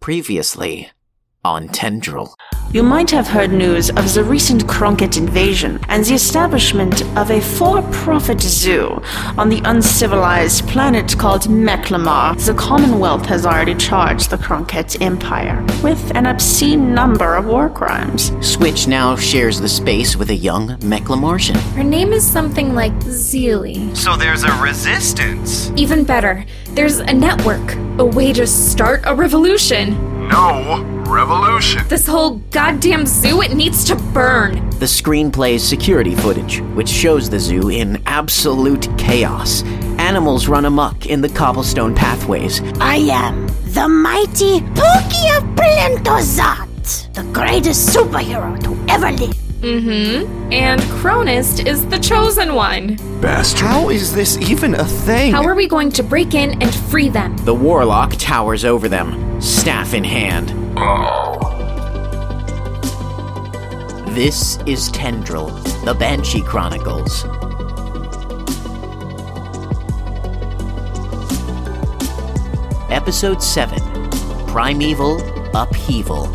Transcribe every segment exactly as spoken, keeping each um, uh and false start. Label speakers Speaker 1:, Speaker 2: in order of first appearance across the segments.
Speaker 1: Previously on Tendril.
Speaker 2: You might have heard news of the recent Krunket invasion and the establishment of a for-profit zoo on the uncivilized planet called Meklamar. The Commonwealth has already charged the Krunket Empire with an obscene number of war crimes.
Speaker 1: Switch now shares the space with a young Meklamartian.
Speaker 3: Her name is something like Zeely.
Speaker 4: So there's a resistance.
Speaker 3: Even better, there's a network, a way to start a revolution.
Speaker 5: No revolution.
Speaker 3: This whole goddamn zoo, it needs to burn.
Speaker 1: The screen plays security footage, which shows the zoo in absolute chaos. Animals run amok in the cobblestone pathways.
Speaker 6: I am the mighty Pookie of Plentozat, the greatest superhero to ever live.
Speaker 3: Mm-hmm. And Cronist is the chosen one.
Speaker 5: Bastard.
Speaker 4: How is this even a thing?
Speaker 3: How are we going to break in and free them?
Speaker 1: The warlock towers over them, staff in hand.
Speaker 5: Oh.
Speaker 1: This is Tendril, the Banshee Chronicles. Episode seven, Primeval Upheaval.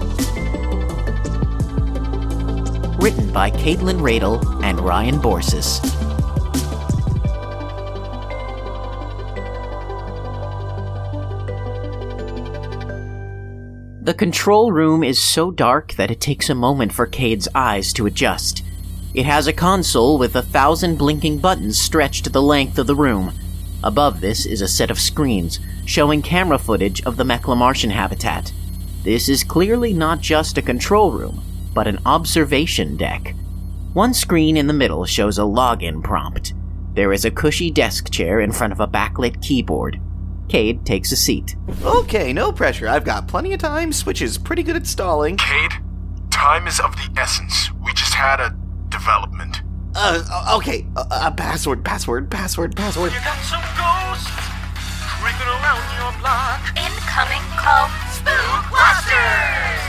Speaker 1: Written by Caitlin Radel and Ryan Borsis. The control room is so dark that it takes a moment for Cade's eyes to adjust. It has a console with a thousand blinking buttons stretched the length of the room. Above this is a set of screens showing camera footage of the Meklamartian habitat. This is clearly not just a control room, but an observation deck. One screen in the middle shows a login prompt. There is a cushy desk chair in front of a backlit keyboard. Cade takes a seat.
Speaker 4: Okay, no pressure. I've got plenty of time. Switch is pretty good at stalling.
Speaker 5: Cade, time is of the essence. We just had a development.
Speaker 4: Uh, okay. Uh, uh, password, password, password, password.
Speaker 7: You got some ghosts creeping around your block.
Speaker 6: Incoming call, Spookbusters!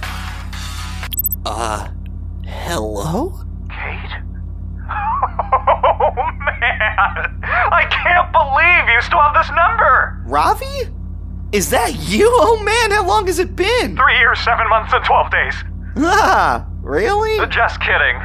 Speaker 4: Uh, hello?
Speaker 7: Kate? Oh, man! I can't believe you still have this number!
Speaker 4: Ravi? Is that you? Oh, man, how long has it been?
Speaker 7: Three years, seven months, and twelve days.
Speaker 4: Ah, really?
Speaker 7: Just kidding.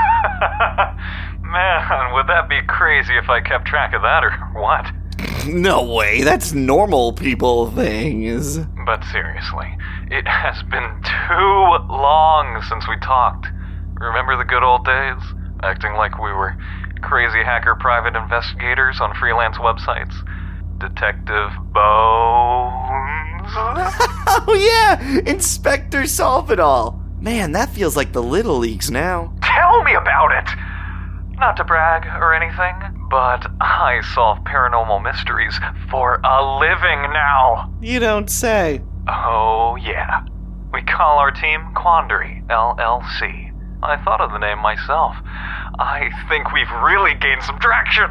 Speaker 7: Man, would that be crazy if I kept track of that, or what?
Speaker 4: No way, that's normal people things.
Speaker 7: But seriously, it has been too long since we talked. Remember the good old days? Acting like we were crazy hacker private investigators on freelance websites. Detective Bones.
Speaker 4: Oh yeah, Inspector Solve-It-All. Man, that feels like the Little Leagues now.
Speaker 7: Tell me about it! Not to brag or anything, but I solve paranormal mysteries for a living now.
Speaker 4: You don't say.
Speaker 7: Oh, yeah. We call our team Quandary, L L C. I thought of the name myself. I think we've really gained some traction.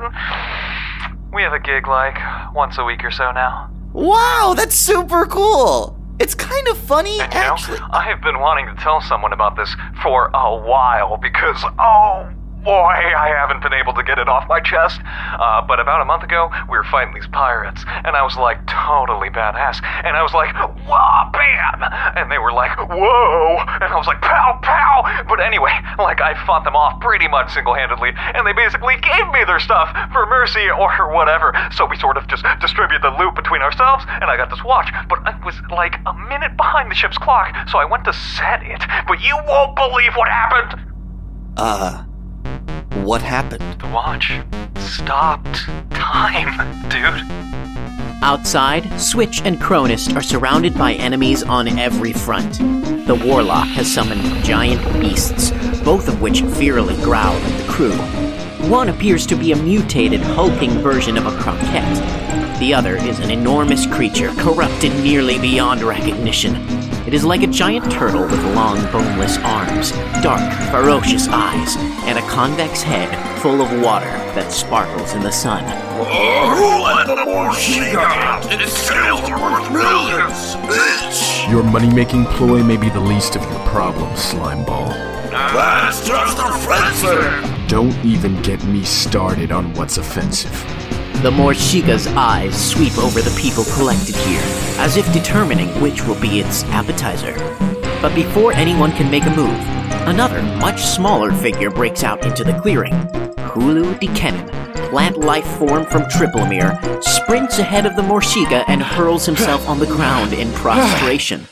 Speaker 7: We have a gig like once a week or so now.
Speaker 4: Wow, that's super cool. It's kind of funny,
Speaker 7: And you
Speaker 4: actually.
Speaker 7: know, I have been wanting to tell someone about this for a while because, oh boy, I haven't been able to get it off my chest. Uh, but about a month ago, we were fighting these pirates, and I was like totally badass. And I was like, whoa, bam! And they were like, whoa! And I was like, pow, pow! But anyway, like I fought them off pretty much single-handedly, and they basically gave me their stuff for mercy or whatever. So we sort of just distributed the loot between ourselves, and I got this watch, but I was like a minute behind the ship's clock, so I went to set it. But you won't believe what happened!
Speaker 4: Uh, what happened?
Speaker 7: The watch stopped time, dude.
Speaker 1: Outside, Switch and Cronist are surrounded by enemies on every front. The warlock has summoned giant beasts, both of which fearfully growl at the crew. One appears to be a mutated, hulking version of a croquette. The other is an enormous creature, corrupted nearly beyond recognition. It is like a giant turtle with long, boneless arms, dark, ferocious eyes, and a convex head full of water that sparkles in the sun.
Speaker 5: Who let the more she got? Its skills are worth millions, bitch!
Speaker 8: Your money-making ploy may be the least of your problems, Slimeball.
Speaker 5: That's just offensive!
Speaker 8: Don't even get me started on what's offensive.
Speaker 1: The Morshiga's eyes sweep over the people collected here, as if determining which will be its appetizer. But before anyone can make a move, another, much smaller figure breaks out into the clearing. Hulu Dikenin, plant life form from Triplemere, sprints ahead of the Morshiga and hurls himself on the ground in prostration.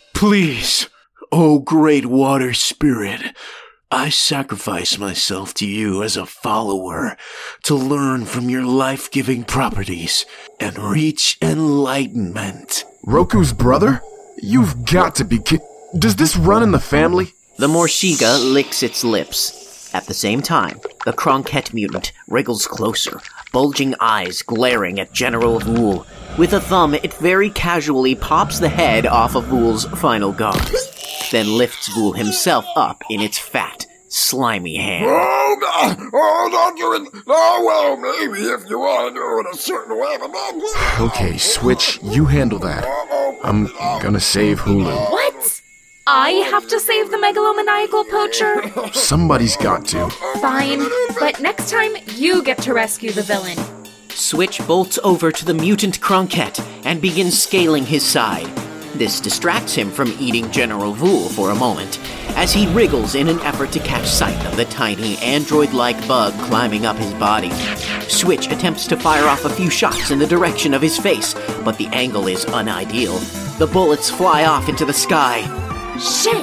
Speaker 8: Please, oh great water spirit, I sacrifice myself to you as a follower to learn from your life-giving properties and reach enlightenment.
Speaker 9: Roku's brother? You've got to be ki- Does this run in the family?
Speaker 1: The Morshiga licks its lips. At the same time, the Kronket mutant wriggles closer, bulging eyes glaring at General Vul. With a thumb, it very casually pops the head off of Vul's final guard, then lifts Vul himself up in its fat, slimy hand.
Speaker 5: Oh, no, oh, don't do it. Oh, well, maybe if you want to do it a certain way. But
Speaker 9: Okay, Switch, you handle that. I'm gonna save Hulu.
Speaker 3: What? I have to save the megalomaniacal poacher?
Speaker 9: Somebody's got to.
Speaker 3: Fine, but next time you get to rescue the villain.
Speaker 1: Switch bolts over to the mutant Kronket and begins scaling his side. This distracts him from eating General Vul for a moment, as he wriggles in an effort to catch sight of the tiny android-like bug climbing up his body. Switch attempts to fire off a few shots in the direction of his face, but the angle is unideal. The bullets fly off into the sky.
Speaker 3: Shit!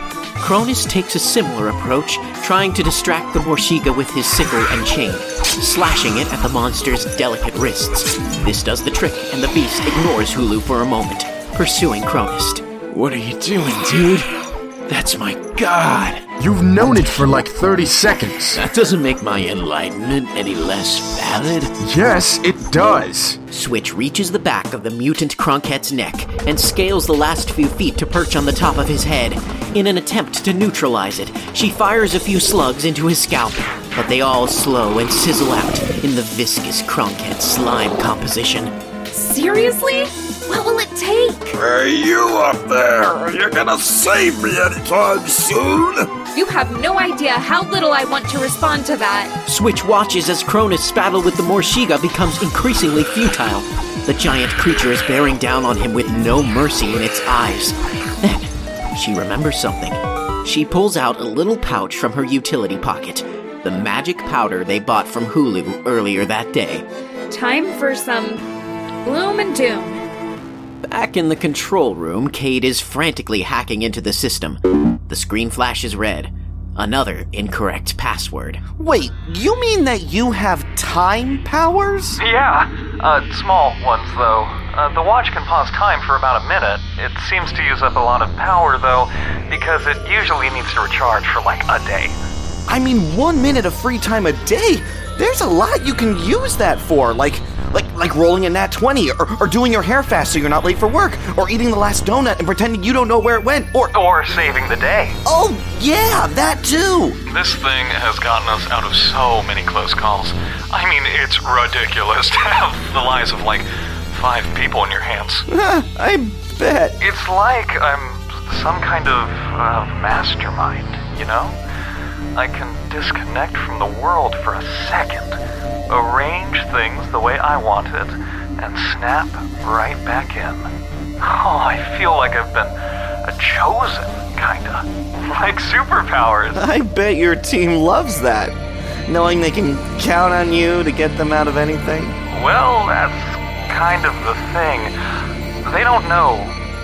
Speaker 1: Cronus takes a similar approach, trying to distract the Morshiga with his sickle and chain, slashing it at the monster's delicate wrists. This does the trick, and the beast ignores Hulu for a moment, pursuing Cronus.
Speaker 8: What are you doing, dude? That's my god.
Speaker 9: You've known it for like thirty seconds.
Speaker 8: That doesn't make my enlightenment any less valid.
Speaker 9: Yes, it does.
Speaker 1: Switch reaches the back of the mutant Kronket's neck and scales the last few feet to perch on the top of his head. In an attempt to neutralize it, she fires a few slugs into his scalp, but they all slow and sizzle out in the viscous Kronket slime composition.
Speaker 3: Seriously? What will it take?
Speaker 5: Hey, you up there! Are you gonna save me anytime soon?
Speaker 3: You have no idea how little I want to respond to that.
Speaker 1: Switch watches as Cronus' battle with the Morshiga becomes increasingly futile. The giant creature is bearing down on him with no mercy in its eyes. Then, she remembers something. She pulls out a little pouch from her utility pocket, the magic powder they bought from Hulu earlier that day.
Speaker 3: Time for some gloom and doom.
Speaker 1: Back in the control room, Cade is frantically hacking into the system. The screen flashes red. Another incorrect password.
Speaker 4: Wait, you mean that you have time powers?
Speaker 7: Yeah, uh, small ones, though. Uh, the watch can pause time for about a minute. It seems to use up a lot of power, though, because it usually needs to recharge for like a day.
Speaker 4: I mean, one minute of free time a day? There's a lot you can use that for, like... Like like rolling a nat twenty, or, or doing your hair fast so you're not late for work, or eating the last donut and pretending you don't know where it went, or...
Speaker 7: Or saving the day.
Speaker 4: Oh, yeah, that too!
Speaker 7: This thing has gotten us out of so many close calls. I mean, it's ridiculous to have the lives of, like, five people in your hands.
Speaker 4: I bet.
Speaker 7: It's like I'm some kind of uh, mastermind, you know? I can disconnect from the world for a second, arrange things the way I want it, and snap right back in. Oh, I feel like I've been a chosen, kinda. Like superpowers.
Speaker 4: I bet your team loves that, knowing they can count on you to get them out of anything.
Speaker 7: Well, that's kind of the thing. They don't know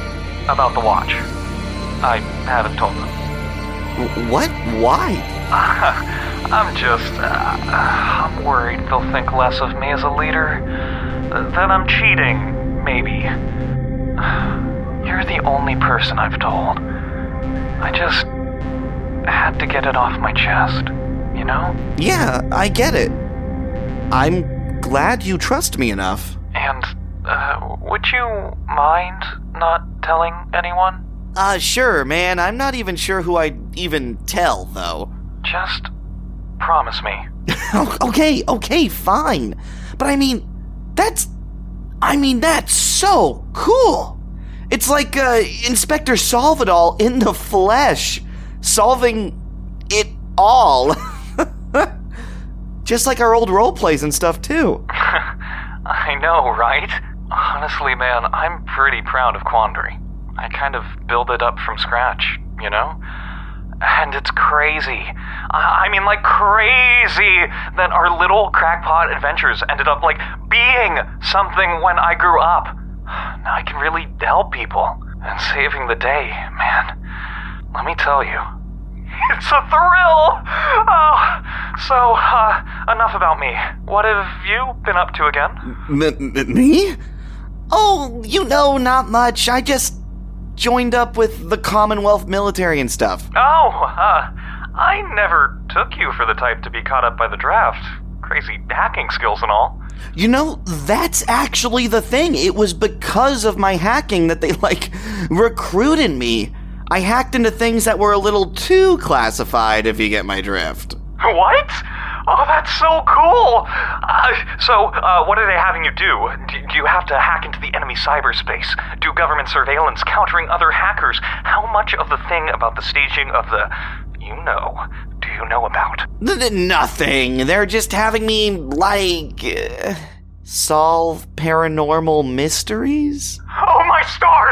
Speaker 7: about the watch. I haven't told them.
Speaker 4: What? Why?
Speaker 7: I'm just, uh, I'm worried they'll think less of me as a leader. That I'm cheating, maybe. You're the only person I've told. I just had to get it off my chest, you know?
Speaker 4: Yeah, I get it. I'm glad you trust me enough.
Speaker 7: And, uh, would you mind not telling anyone?
Speaker 4: Uh, sure, man. I'm not even sure who I'd even tell, though.
Speaker 7: Just promise me.
Speaker 4: okay, okay, fine. But I mean, that's... I mean, that's so cool. It's like, uh, Inspector Solvidol in the flesh. Solving it all. Just like our old role plays and stuff, too.
Speaker 7: I know, right? Honestly, man, I'm pretty proud of Quandary. I kind of built it up from scratch, you know? And it's crazy. I mean, like, crazy that our little crackpot adventures ended up, like, being something when I grew up. Now I can really help people. And saving the day, man, let me tell you, it's a thrill! Oh, so, uh, enough about me. What have you been up to again?
Speaker 4: M- m- me? Oh, you know, not much. I just joined up with the Commonwealth military and stuff.
Speaker 7: Oh, uh, I never took you for the type to be caught up by the draft. Crazy hacking skills and all.
Speaker 4: You know, that's actually the thing. It was because of my hacking that they, like, recruited me. I hacked into things that were a little too classified, if you get my drift.
Speaker 7: What? Oh, that's so cool! Uh, so, uh, what are they having you do? do? Do you have to hack into the enemy cyberspace? Do government surveillance countering other hackers? How much of the thing about the staging of the, you know, do you know about?
Speaker 4: N- nothing. They're just having me, like, uh, solve paranormal mysteries?
Speaker 7: Oh, my stars!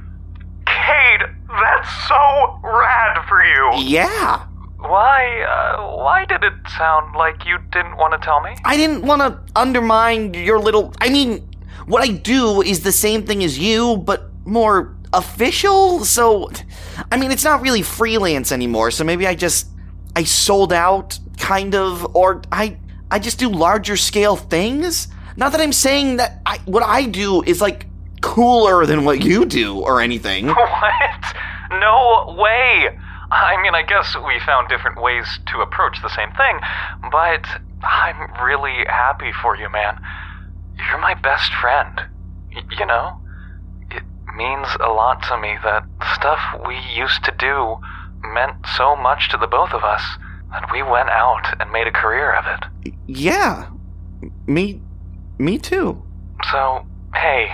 Speaker 7: Cade, that's so rad for you!
Speaker 4: Yeah.
Speaker 7: Why, uh, why did it sound like you didn't want to tell me?
Speaker 4: I didn't want to undermine your little... I mean, what I do is the same thing as you, but more official, so... I mean, it's not really freelance anymore, so maybe I just... I sold out, kind of, or I I just do larger scale things? Not that I'm saying that I, what I do is, like, cooler than what you do, or anything.
Speaker 7: What? No way! I mean, I guess we found different ways to approach the same thing, but I'm really happy for you, man. You're my best friend. Y- you know? It means a lot to me that stuff we used to do meant so much to the both of us that we went out and made a career of it.
Speaker 4: Yeah. Me... me too.
Speaker 7: So, hey...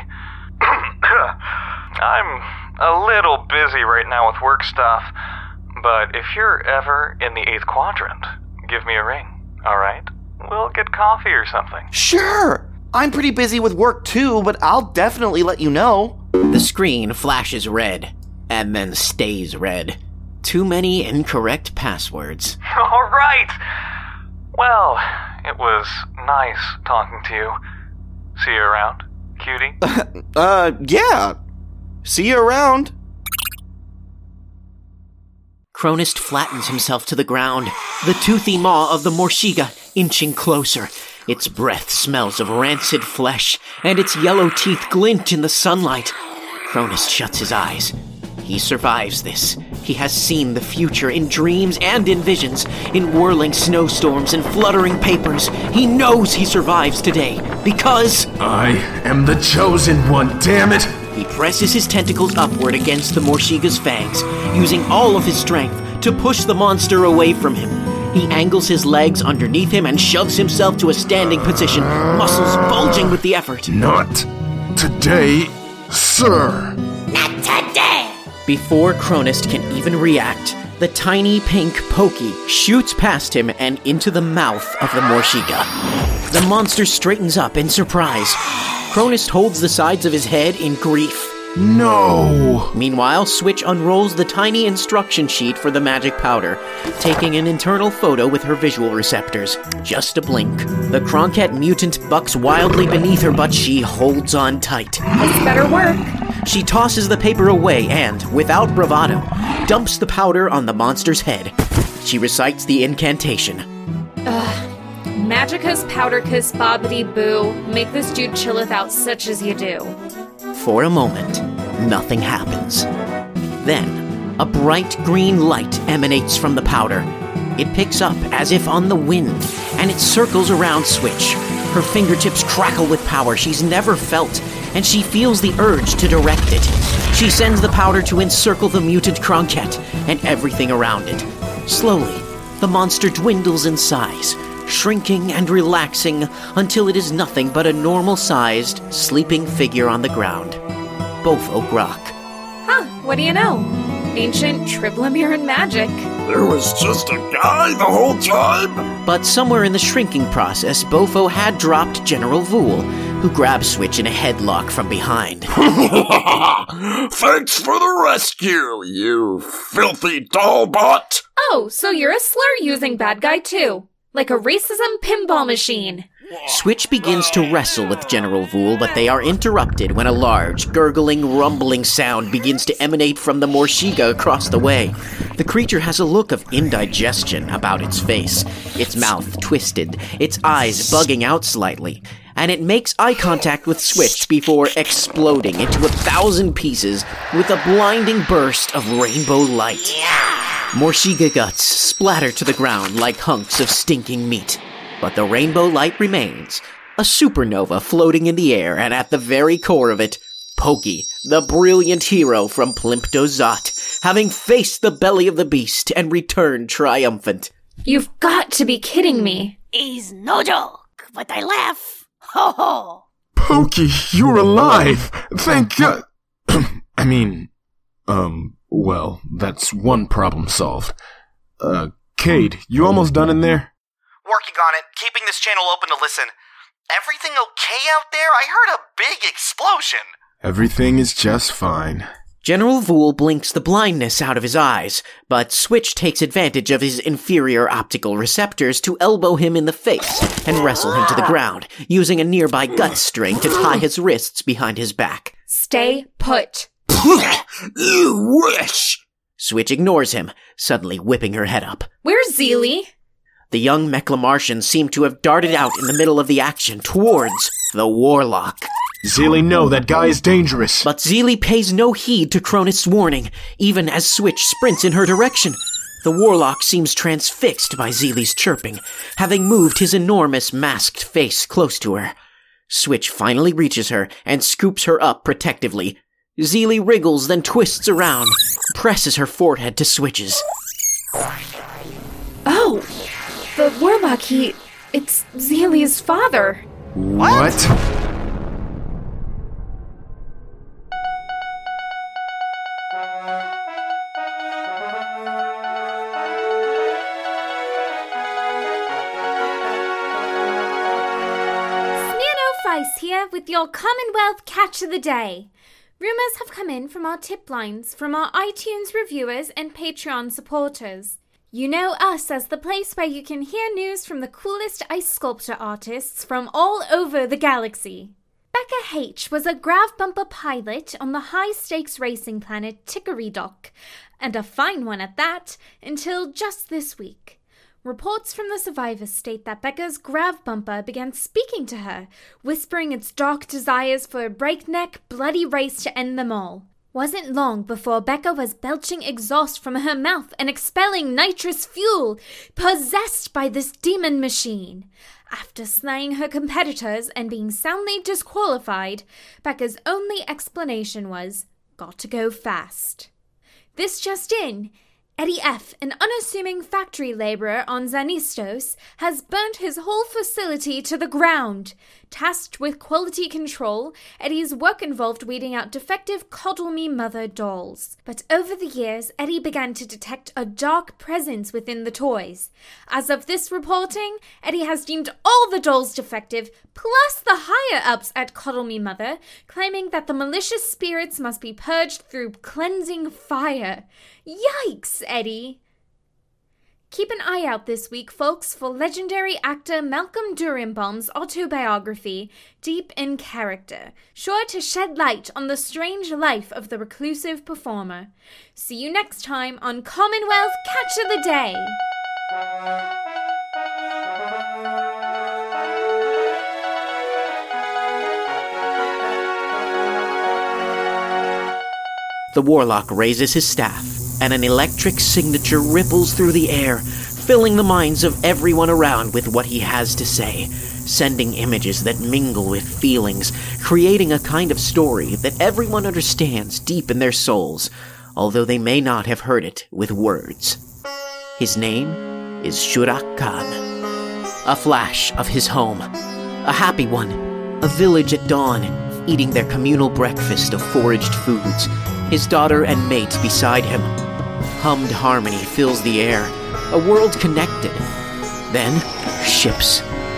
Speaker 7: I'm a little busy right now with work stuff, but if you're ever in the eighth quadrant, give me a ring, alright? We'll get coffee or something.
Speaker 4: Sure! I'm pretty busy with work too, but I'll definitely let you know.
Speaker 1: The screen flashes red, and then stays red. Too many incorrect passwords.
Speaker 7: Alright! Well, it was nice talking to you. See you around, cutie?
Speaker 4: uh, yeah. See you around.
Speaker 1: Cronist flattens himself to the ground, the toothy maw of the Morshiga inching closer. Its breath smells of rancid flesh, and its yellow teeth glint in the sunlight. Cronist shuts his eyes. He survives this. He has seen the future in dreams and in visions, in whirling snowstorms and fluttering papers. He knows he survives today, because...
Speaker 9: I am the chosen one, damn it!
Speaker 1: He presses his tentacles upward against the Morshiga's fangs, using all of his strength to push the monster away from him. He angles his legs underneath him and shoves himself to a standing position, muscles bulging with the effort.
Speaker 9: Not today, sir.
Speaker 6: Not today!
Speaker 1: Before Cronist can even react, the tiny pink Pokey shoots past him and into the mouth of the Morshiga. The monster straightens up in surprise. Cronist holds the sides of his head in grief.
Speaker 9: No!
Speaker 1: Meanwhile, Switch unrolls the tiny instruction sheet for the magic powder, taking an internal photo with her visual receptors. Just a blink. The Cronket mutant bucks wildly beneath her, but she holds on tight.
Speaker 3: This better work.
Speaker 1: She tosses the paper away and, without bravado, dumps the powder on the monster's head. She recites the incantation.
Speaker 3: Ugh. Magicus powdercus bobbity boo. Make this dude chilleth out such as you do.
Speaker 1: For a moment, nothing happens. Then, a bright green light emanates from the powder. It picks up as if on the wind, and it circles around Switch. Her fingertips crackle with power she's never felt, and she feels the urge to direct it. She sends the powder to encircle the mutant Cronket and everything around it. Slowly, the monster dwindles in size, shrinking and relaxing until it is nothing but a normal-sized, sleeping figure on the ground. Bofo Grok.
Speaker 3: Huh, what do you know? Ancient Triblemiran magic.
Speaker 5: There was just a guy the whole time?
Speaker 1: But somewhere in the shrinking process, Bofo had dropped General Vool, who grabs Switch in a headlock from behind.
Speaker 5: Thanks for the rescue, you filthy dollbot!
Speaker 3: Oh, so you're a slur-using bad guy too. Like a racism pinball machine.
Speaker 1: Switch begins to wrestle with General Vool, but they are interrupted when a large, gurgling, rumbling sound begins to emanate from the Morshiga across the way. The creature has a look of indigestion about its face, its mouth twisted, its eyes bugging out slightly, and it makes eye contact with Switch before exploding into a thousand pieces with a blinding burst of rainbow light. Morshiga guts splatter to the ground like hunks of stinking meat. But the rainbow light remains, a supernova floating in the air, and at the very core of it, Pokey, the brilliant hero from Plimpto-Zot, having faced the belly of the beast and returned triumphant.
Speaker 3: You've got to be kidding me.
Speaker 6: He's no joke, but I laugh. Ho ho!
Speaker 9: Pokey, you're alive! Thank God! I mean, um, well, that's one problem solved. Uh, Cade, you almost done in there?
Speaker 4: Working on it, keeping this channel open to listen. Everything okay out there? I heard a big explosion.
Speaker 9: Everything is just fine.
Speaker 1: General Vool blinks the blindness out of his eyes, but Switch takes advantage of his inferior optical receptors to elbow him in the face and wrestle him to the ground, using a nearby gut string to tie his wrists behind his back.
Speaker 3: Stay put.
Speaker 5: You wish!
Speaker 1: Switch ignores him, suddenly whipping her head up.
Speaker 3: Where's Zeely?
Speaker 1: The young Mechlamartian seemed to have darted out in the middle of the action towards the Warlock.
Speaker 9: Zeely, no, that guy is dangerous.
Speaker 1: But Zeely pays no heed to Cronus' warning, even as Switch sprints in her direction. The Warlock seems transfixed by Zeely's chirping, having moved his enormous masked face close to her. Switch finally reaches her and scoops her up protectively. Zeely wriggles, then twists around, presses her forehead to Switch's.
Speaker 3: Oh! The Warlock, he... It's Zeely's father.
Speaker 9: What?
Speaker 10: Smirnovice here with your Commonwealth Catch of the Day. Rumors have come in from our tip lines, from our iTunes reviewers and Patreon supporters. You know us as the place where you can hear news from the coolest ice sculpture artists from all over the galaxy. Becca H was a grav bumper pilot on the high-stakes racing planet Tickery-Dock, and a fine one at that, until just this week. Reports from the survivors state that Becca's grav bumper began speaking to her, whispering its dark desires for a breakneck, bloody race to end them all. Wasn't long before Becca was belching exhaust from her mouth and expelling nitrous fuel, possessed by this demon machine. After slaying her competitors and being soundly disqualified, Becca's only explanation was, got to go fast. This just in, Eddie F., an unassuming factory laborer on Xanistos, has burnt his whole facility to the ground. Tasked with quality control, Eddie's work involved weeding out defective Coddle Me Mother dolls. But over the years, Eddie began to detect a dark presence within the toys. As of this reporting, Eddie has deemed all the dolls defective, plus the higher-ups at Coddle Me Mother, claiming that the malicious spirits must be purged through cleansing fire. Yikes, Eddie! Keep an eye out this week, folks, for legendary actor Malcolm Durenbaum's autobiography, Deep in Character, sure to shed light on the strange life of the reclusive performer. See you next time on Commonwealth Catch of the Day!
Speaker 1: The Warlock raises his staff, and an electric signature ripples through the air, filling the minds of everyone around with what he has to say, sending images that mingle with feelings, creating a kind of story that everyone understands deep in their souls, although they may not have heard it with words. His name is Shurak Khan. A flash of his home, a happy one, a village at dawn, eating their communal breakfast of foraged foods, his daughter and mate beside him. Hummed harmony fills the air, a world connected. Then, ships,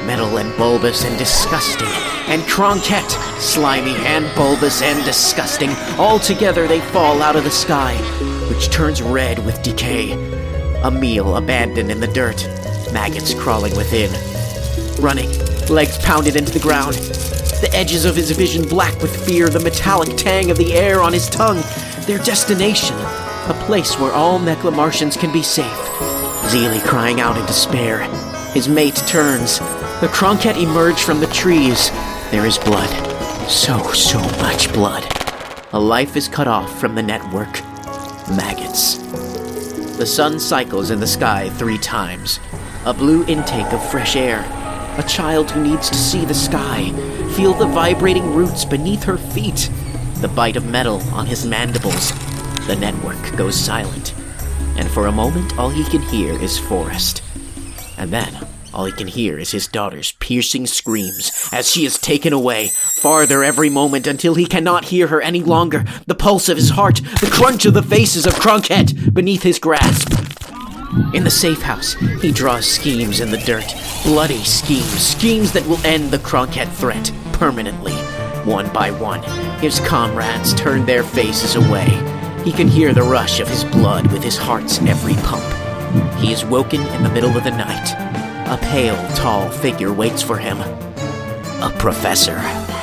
Speaker 1: metal and bulbous and disgusting, and Cronkette, slimy and bulbous and disgusting. All together they fall out of the sky, which turns red with decay. A meal abandoned in the dirt, maggots crawling within. Running, legs pounded into the ground, the edges of his vision black with fear, the metallic tang of the air on his tongue. Their destination, a place where all Mechlamartians can be safe. Zeely crying out in despair. His mate turns. The Cronkette emerge from the trees. There is blood. So, so much blood. A life is cut off from the network. Maggots. The sun cycles in the sky three times. A blue intake of fresh air. A child who needs to see the sky, feel the vibrating roots beneath her feet, the bite of metal on his mandibles. The network goes silent, and for a moment all he can hear is forest. And then all he can hear is his daughter's piercing screams as she is taken away, farther every moment until he cannot hear her any longer. The pulse of his heart, the crunch of the faces of Cronkette beneath his grasp. In the safe house, he draws schemes in the dirt. Bloody schemes. Schemes that will end the Cronkette threat permanently. One by one, his comrades turn their faces away. He can hear the rush of his blood with his heart's every pump. He is woken in the middle of the night. A pale, tall figure waits for him. A professor.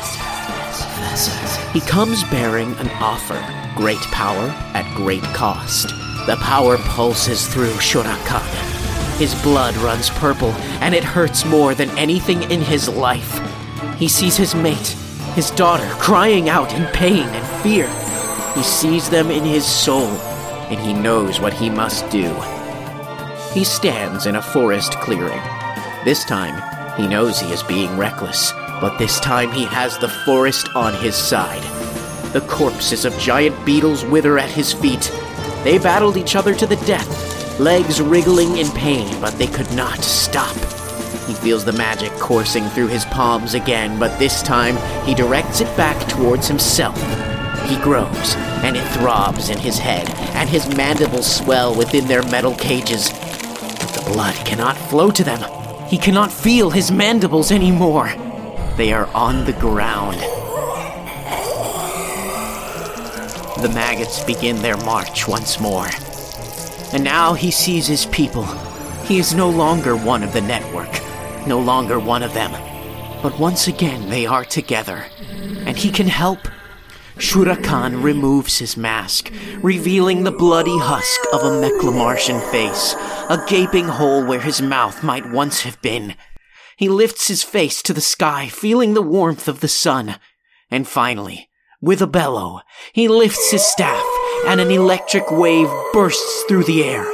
Speaker 1: He comes bearing an offer. Great power at great cost. The power pulses through Shura-kan. His blood runs purple, and it hurts more than anything in his life. He sees his mate, his daughter, crying out in pain and fear. He sees them in his soul, and he knows what he must do. He stands in a forest clearing. This time, he knows he is being reckless, but this time he has the forest on his side. The corpses of giant beetles wither at his feet. They battled each other to the death, legs wriggling in pain, but they could not stop. He feels the magic coursing through his palms again, but this time he directs it back towards himself. He grows, and it throbs in his head, and his mandibles swell within their metal cages. But the blood cannot flow to them. He cannot feel his mandibles anymore. They are on the ground. The maggots begin their march once more. And now he sees his people. He is no longer one of the network, no longer one of them. But once again they are together, and he can help. Shura-kan removes his mask, revealing the bloody husk of a Mechlamartian face, a gaping hole where his mouth might once have been. He lifts his face to the sky, feeling the warmth of the sun. And finally, with a bellow, he lifts his staff, and an electric wave bursts through the air.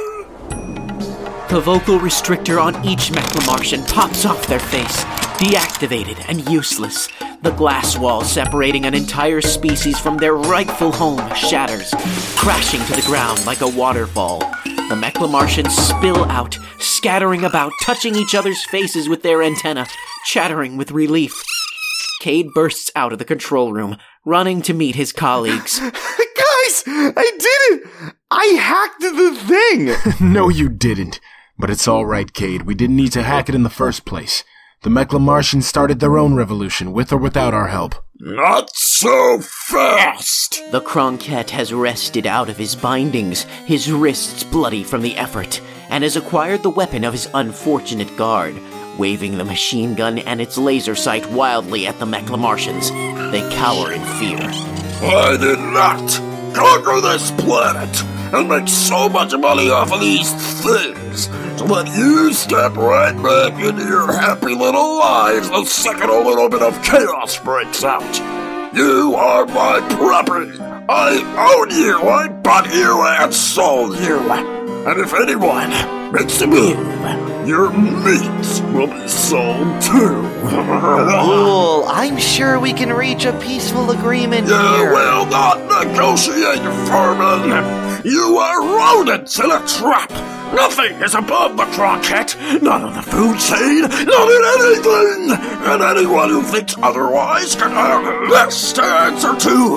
Speaker 1: The vocal restrictor on each Mechlamartian pops off their face, deactivated and useless. The glass wall separating an entire species from their rightful home shatters, crashing to the ground like a waterfall. The Mechlamartians spill out, scattering about, touching each other's faces with their antennae, chattering with relief. Cade bursts out of the control room, running to meet his colleagues.
Speaker 4: Guys, I did it! I hacked the thing!
Speaker 9: No, you didn't. But it's all right, Cade. We didn't need to hack it in the first place. The Mechlamartians started their own revolution, with or without our help.
Speaker 5: Not so fast!
Speaker 1: The Cronkette has wrested out of his bindings, his wrists bloody from the effort, and has acquired the weapon of his unfortunate guard, waving the machine gun and its laser sight wildly at the Mechlamartians. They cower in fear.
Speaker 5: I did not conquer this planet and make so much money off of these things to let you step right back into your happy little lives the second a little bit of chaos breaks out. You are my property. I own you. I bought you and sold you. And if anyone makes a move, your meat will be sold too.
Speaker 4: Cool. I'm sure we can reach a peaceful agreement
Speaker 5: you
Speaker 4: here.
Speaker 5: You will not negotiate, Furman. You are rodents in a trap. Nothing is above the Cronkette. None of the food chain. Not in anything. And anyone who thinks otherwise can have this to answer to.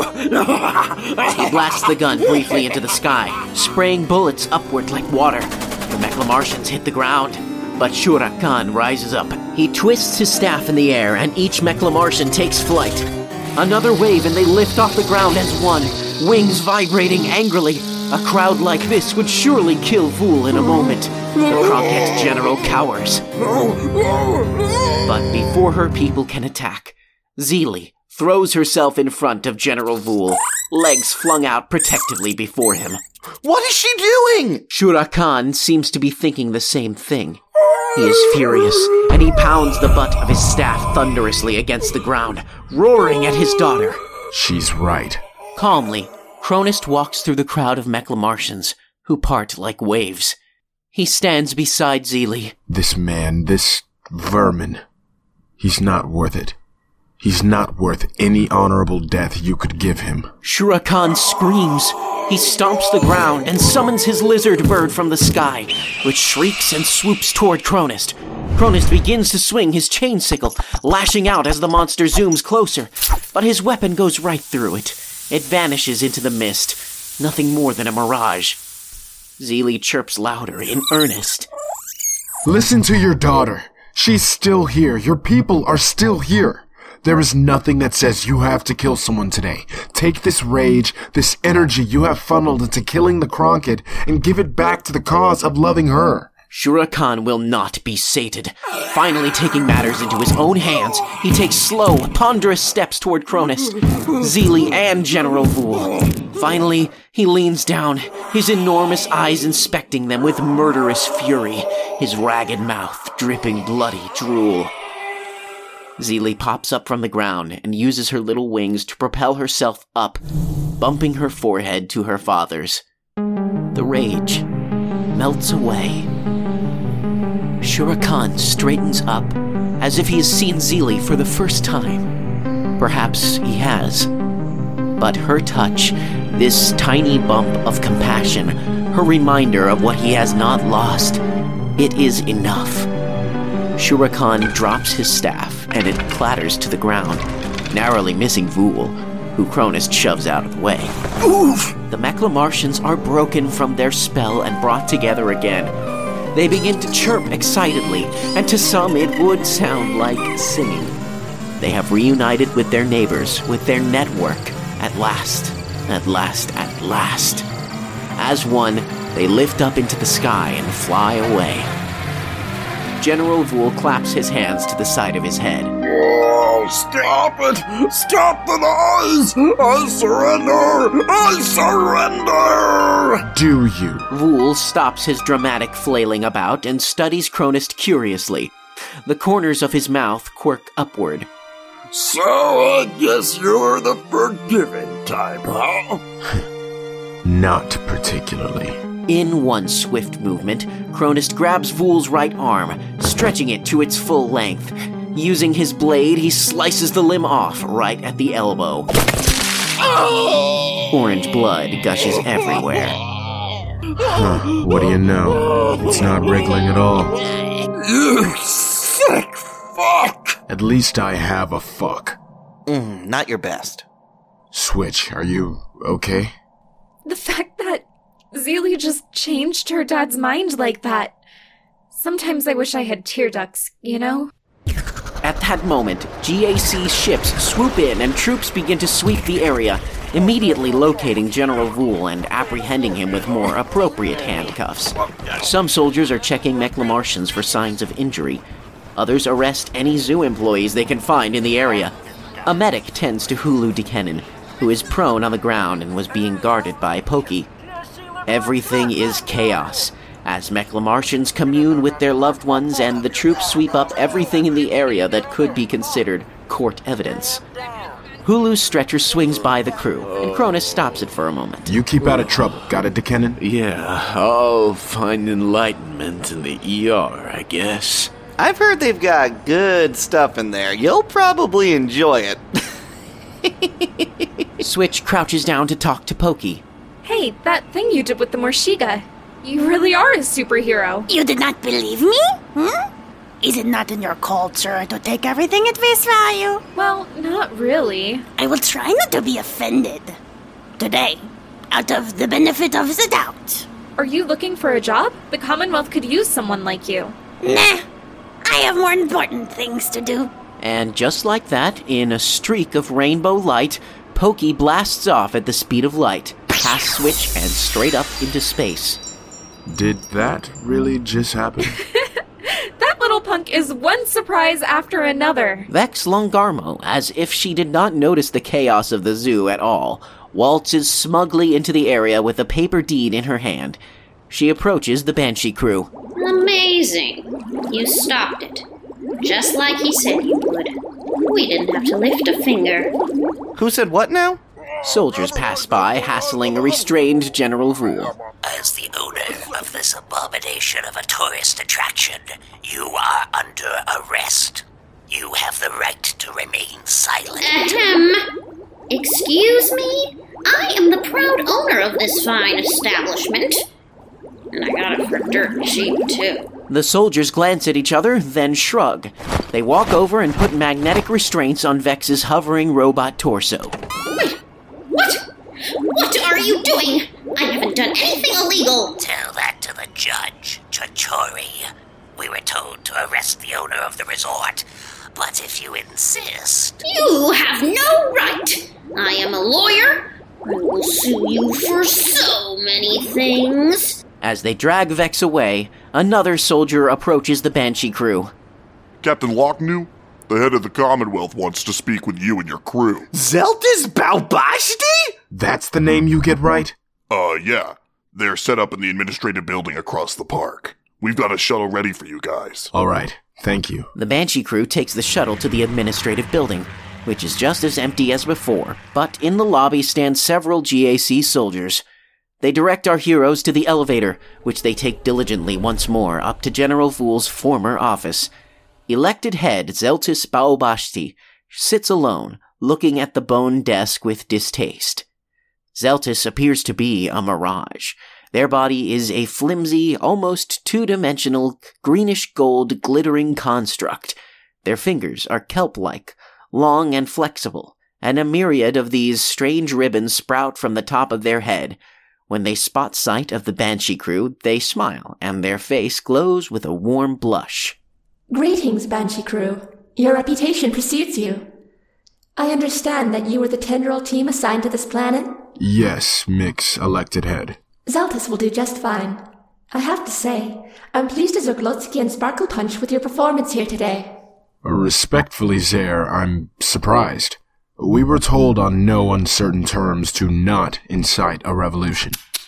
Speaker 1: He blasts the gun briefly into the sky, spraying bullets upward like water. The Mechlamartians hit the ground, but Shura-kan rises up, He twists his staff in the air, and each Mechlamartian takes flight. Another wave, and they lift off the ground as one, wings vibrating angrily. A crowd like this would surely kill Vool in a moment. The Cronkette general cowers. But before her people can attack, Zeely throws herself in front of General Vool, legs flung out protectively before him.
Speaker 4: What is she doing?
Speaker 1: Shura Khan seems to be thinking the same thing. He is furious, and he pounds the butt of his staff thunderously against the ground, roaring at his daughter.
Speaker 9: She's right.
Speaker 1: Calmly, Cronist walks through the crowd of Mechlamartians, who part like waves. He stands beside Zeely.
Speaker 9: This man, this vermin, he's not worth it. He's not worth any honorable death you could give him.
Speaker 1: Shura Khan screams. He stomps the ground and summons his lizard bird from the sky, which shrieks and swoops toward Cronist. Cronist begins to swing his chain sickle, lashing out as the monster zooms closer, but his weapon goes right through it. It vanishes into the mist, nothing more than a mirage. Zeely chirps louder in earnest.
Speaker 9: Listen to your daughter. She's still here. Your people are still here. There is nothing that says you have to kill someone today. Take this rage, this energy you have funneled into killing the Cronkette, and give it back to the cause of loving her.
Speaker 1: Shura Khan will not be sated. Finally taking matters into his own hands, he takes slow, ponderous steps toward Cronist, Zeely, and General Vool. Finally, he leans down, his enormous eyes inspecting them with murderous fury, his ragged mouth dripping bloody drool. Zeely pops up from the ground and uses her little wings to propel herself up, bumping her forehead to her father's. The rage melts away. Shura Khan straightens up, as if he has seen Zeely for the first time. Perhaps he has. But her touch, this tiny bump of compassion, her reminder of what he has not lost, it is enough. Shura Khan drops his staff, and it clatters to the ground, narrowly missing Vool, who Cronist shoves out of the way.
Speaker 5: Oof!
Speaker 1: The Mechlamartians are broken from their spell and brought together again. They begin to chirp excitedly, and to some it would sound like singing. They have reunited with their neighbors, with their network, at last, at last, at last. As one, they lift up into the sky and fly away. General Vool claps his hands to the side of his head.
Speaker 5: Oh, stop it! Stop the noise! I surrender! I surrender!
Speaker 9: Do you?
Speaker 1: Vool stops his dramatic flailing about and studies Cronist curiously. The corners of his mouth quirk upward.
Speaker 5: So I guess you're the forgiving type, huh?
Speaker 9: Not particularly.
Speaker 1: In one swift movement, Cronist grabs Vool's right arm, stretching it to its full length. Using his blade, he slices the limb off right at the elbow. Orange blood gushes everywhere.
Speaker 9: Huh, what do you know? It's not wriggling at all.
Speaker 5: You sick fuck!
Speaker 9: At least I have a fuck.
Speaker 4: Mm, not your best.
Speaker 9: Switch, are you okay?
Speaker 3: The fact that Zeely just changed her dad's mind like that. Sometimes I wish I had tear ducts, you know?
Speaker 1: At that moment, G A C's ships swoop in and troops begin to sweep the area, immediately locating General Vool and apprehending him with more appropriate handcuffs. Some soldiers are checking Mechlamartians for signs of injury. Others arrest any zoo employees they can find in the area. A medic tends to Hulu Dekenin, who is prone on the ground and was being guarded by Pokey. Everything is chaos, as Mechlamartians commune with their loved ones and the troops sweep up everything in the area that could be considered court evidence. Hulu's stretcher swings by the crew, and Cronist stops it for a moment.
Speaker 9: You keep out of trouble, got it, Dekenin?
Speaker 8: Yeah, I'll find enlightenment in the E R, I guess.
Speaker 4: I've heard they've got good stuff in there. You'll probably enjoy it.
Speaker 1: Switch crouches down to talk to Pokey.
Speaker 3: Hey, that thing you did with the Morshiga. You really are a superhero.
Speaker 6: You did not believe me? Hmm? Is it not in your culture to take everything at face value?
Speaker 3: Well, not really.
Speaker 6: I will try not to be offended. Today, out of the benefit of the doubt.
Speaker 3: Are you looking for a job? The Commonwealth could use someone like you.
Speaker 6: Nah, I have more important things to do.
Speaker 1: And just like that, in a streak of rainbow light, Pokey blasts off at the speed of light, past Switch and straight up into space.
Speaker 9: Did that really just happen?
Speaker 3: That little punk is one surprise after another.
Speaker 1: Vex Longarmo, as if she did not notice the chaos of the zoo at all, waltzes smugly into the area with a paper deed in her hand. She approaches the Banshee crew.
Speaker 11: Amazing. You stopped it. Just like he said you would. We didn't have to lift a finger.
Speaker 4: Who said what now?
Speaker 1: Soldiers pass by, hassling a restrained General Vul.
Speaker 12: As the owner of this abomination of a tourist attraction, you are under arrest. You have the right to remain silent.
Speaker 11: Ahem. Excuse me? I am the proud owner of this fine establishment. And I got it for dirt cheap, too.
Speaker 1: The soldiers glance at each other, then shrug. They walk over and put magnetic restraints on Vex's hovering robot torso.
Speaker 11: Wait, what? What are you doing? I haven't done anything illegal.
Speaker 12: Tell that to the judge, Chochori. We were told to arrest the owner of the resort, but if you insist...
Speaker 11: You have no right. I am a lawyer. I will sue you for so many things.
Speaker 1: As they drag Vex away, another soldier approaches the Banshee crew.
Speaker 13: Captain Locknew, the head of the Commonwealth wants to speak with you and your crew.
Speaker 4: Zeltis Balbashti?
Speaker 9: That's the name you get right?
Speaker 13: Uh, yeah. They're set up in the administrative building across the park. We've got a shuttle ready for you guys.
Speaker 9: All right. Thank you.
Speaker 1: The Banshee crew takes the shuttle to the administrative building, which is just as empty as before, but in the lobby stand several G A C soldiers. They direct our heroes to the elevator, which they take diligently once more up to General Vul's former office. Elected head Zeltis Baobashti sits alone, looking at the bone desk with distaste. Zeltis appears to be a mirage. Their body is a flimsy, almost two-dimensional, greenish-gold glittering construct. Their fingers are kelp-like, long and flexible, and a myriad of these strange ribbons sprout from the top of their head. When they spot sight of the Banshee crew, they smile, and their face glows with a warm blush.
Speaker 14: Greetings, Banshee crew. Your reputation precedes you. I understand that you were the Tendril team assigned to this planet?
Speaker 9: Yes, Mix, elected head.
Speaker 14: Zeltis will do just fine. I have to say, I'm pleased as Oglotsky and Sparkle Punch with your performance here today.
Speaker 9: Respectfully, Zare, I'm surprised. We were told on no uncertain terms to not incite a revolution.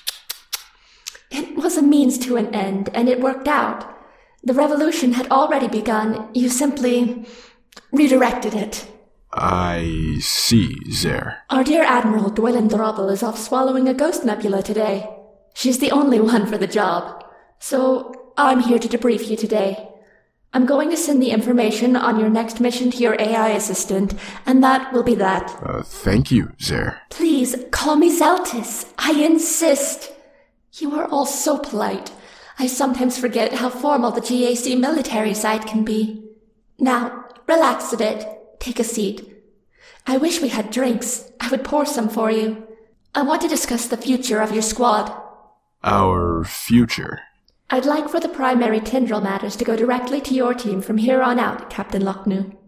Speaker 14: It was a means to an end, and it worked out. The revolution had already begun. You simply redirected it.
Speaker 9: I see, Zare.
Speaker 14: Our dear Admiral Dwelin Drobel is off swallowing a ghost nebula today. She's the only one for the job. So I'm here to debrief you today. I'm going to send the information on your next mission to your A I assistant, and that will be that.
Speaker 9: Uh, thank you, Zare.
Speaker 14: Please, call me Zeltis. I insist. You are all so polite. I sometimes forget how formal the G A C military side can be. Now, relax a bit. Take a seat. I wish we had drinks. I would pour some for you. I want to discuss the future of your squad.
Speaker 9: Our future?
Speaker 14: I'd like for the primary Tendril matters to go directly to your team from here on out, Captain Locknew.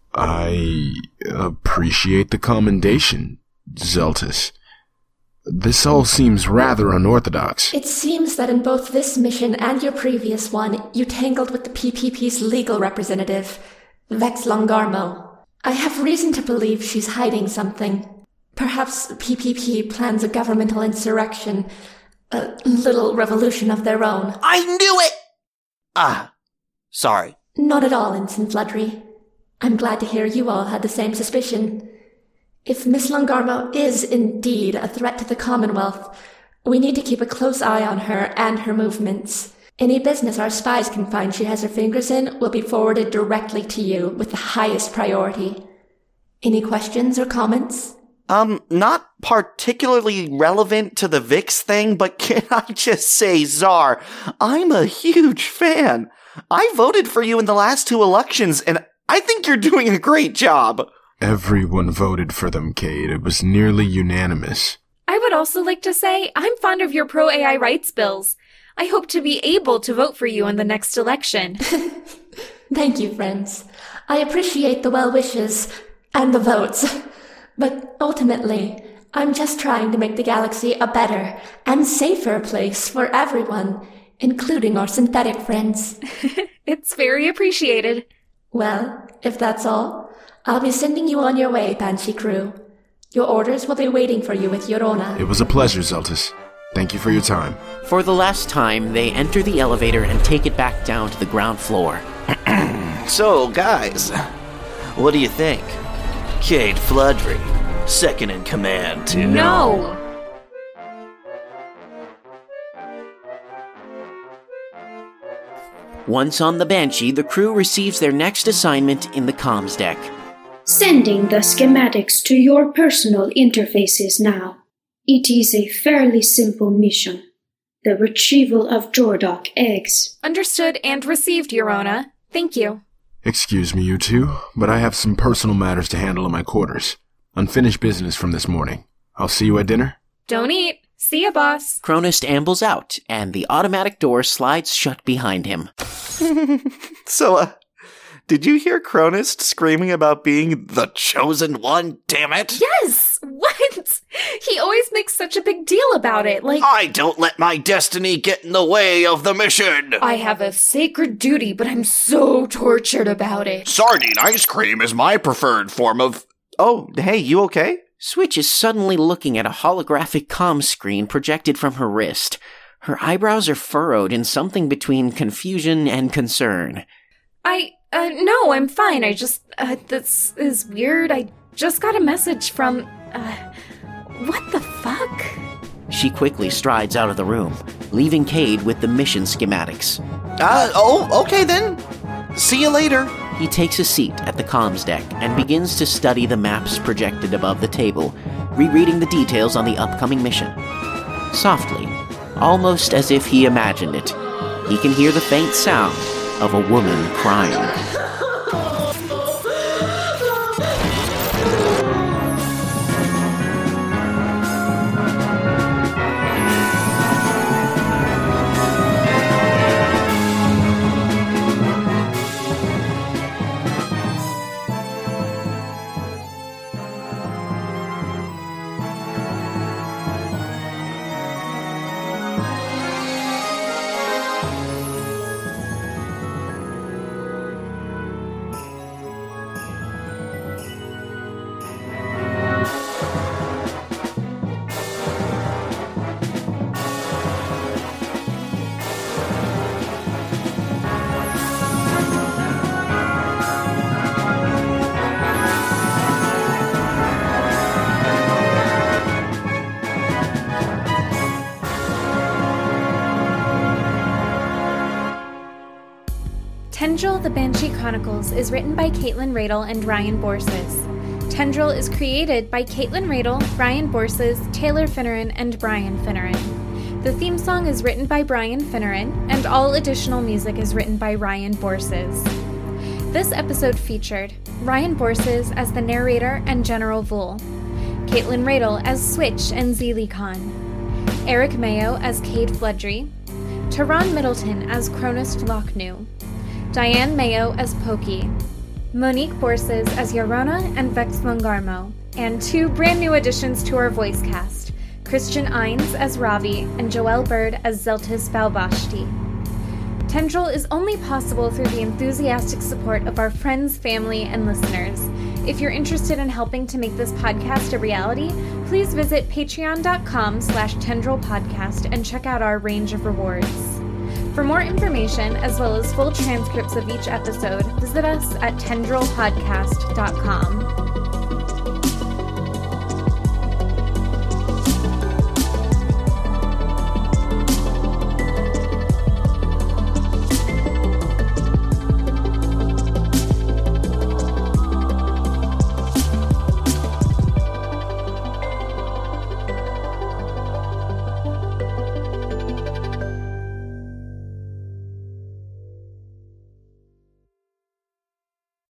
Speaker 9: I appreciate the commendation, Zeltis. This all seems rather unorthodox.
Speaker 14: It seems that in both this mission and your previous one, you tangled with the P P P's legal representative, Vex Longarmo. I have reason to believe she's hiding something. Perhaps P P P plans a governmental insurrection, a little revolution of their own.
Speaker 4: I knew it! Ah, sorry.
Speaker 14: Not at all, Ensign Floodry. I'm glad to hear you all had the same suspicion. If Miss Longarmo is indeed a threat to the Commonwealth, we need to keep a close eye on her and her movements. Any business our spies can find she has her fingers in will be forwarded directly to you with the highest priority. Any questions or comments?
Speaker 4: Um, not particularly relevant to the Vix thing, but can I just say, Czar, I'm a huge fan. I voted for you in the last two elections, and I think you're doing a great job.
Speaker 9: Everyone voted for them, Cade. It was nearly unanimous.
Speaker 3: I would also like to say I'm fond of your pro-A I rights bills. I hope to be able to vote for you in the next election.
Speaker 14: Thank you, friends. I appreciate the well wishes and the votes. But ultimately, I'm just trying to make the galaxy a better and safer place for everyone, including our synthetic friends.
Speaker 3: It's very appreciated.
Speaker 14: Well, if that's all, I'll be sending you on your way, Banshee crew. Your orders will be waiting for you with Yorona.
Speaker 9: It was a pleasure, Zeltis. Thank you for your time.
Speaker 1: For the last time, they enter the elevator and take it back down to the ground floor.
Speaker 4: So, guys, what do you think? Cade Floodry, second in command to...
Speaker 3: No!
Speaker 1: Once on the Banshee, the crew receives their next assignment in the comms deck.
Speaker 11: Sending the schematics to your personal interfaces now. It is a fairly simple mission. The retrieval of Jordock eggs.
Speaker 3: Understood and received, Yorona. Thank you.
Speaker 9: Excuse me, you two, but I have some personal matters to handle in my quarters. Unfinished business from this morning. I'll see you at dinner.
Speaker 3: Don't eat. See ya, boss.
Speaker 1: Cronist ambles out, and the automatic door slides shut behind him.
Speaker 4: So, uh, did you hear Cronist screaming about being the chosen one, damn it?
Speaker 3: Yes! What? He always makes such a big deal about it, like...
Speaker 4: I don't let my destiny get in the way of the mission!
Speaker 3: I have a sacred duty, but I'm so tortured about it.
Speaker 13: Sardine ice cream is my preferred form of...
Speaker 4: Oh, hey, you okay?
Speaker 1: Switch is suddenly looking at a holographic comm screen projected from her wrist. Her eyebrows are furrowed in something between confusion and concern.
Speaker 3: I, uh, no, I'm fine. I just, uh, this is weird. I just got a message from, uh, what the fuck?
Speaker 1: She quickly strides out of the room, leaving Cade with the mission schematics.
Speaker 4: Uh, oh, okay then. See you later.
Speaker 1: He takes a seat at the comms deck and begins to study the maps projected above the table, rereading the details on the upcoming mission. Softly, almost as if he imagined it, he can hear the faint sound of a woman crying.
Speaker 10: Tendril the Banshee Chronicles is written by Caitlin Radel and Ryan Borses. Tendril is created by Caitlin Radel, Ryan Borses, Taylor Finneran, and Brian Finneran. The theme song is written by Brian Finneran, and all additional music is written by Ryan Borses. This episode featured Ryan Borses as the narrator and General Vul, Caitlin Radel as Switch and Zeely Khan, Eric Mayo as Cade Floodry, Tehran Middleton as Cronist Lochnu, Diane Mayo as Pokey, Monique Borses as Yorona and Vex Longarmo, and two brand new additions to our voice cast, Christian Ines as Ravi and Joelle Bird as Zeltis Balvashti. Tendril is only possible through the enthusiastic support of our friends, family, and listeners. If you're interested in helping to make this podcast a reality, please visit patreon.com slash tendrilpodcast and check out our range of rewards. For more information, as well as full transcripts of each episode, visit us at tendrilpodcast dot com.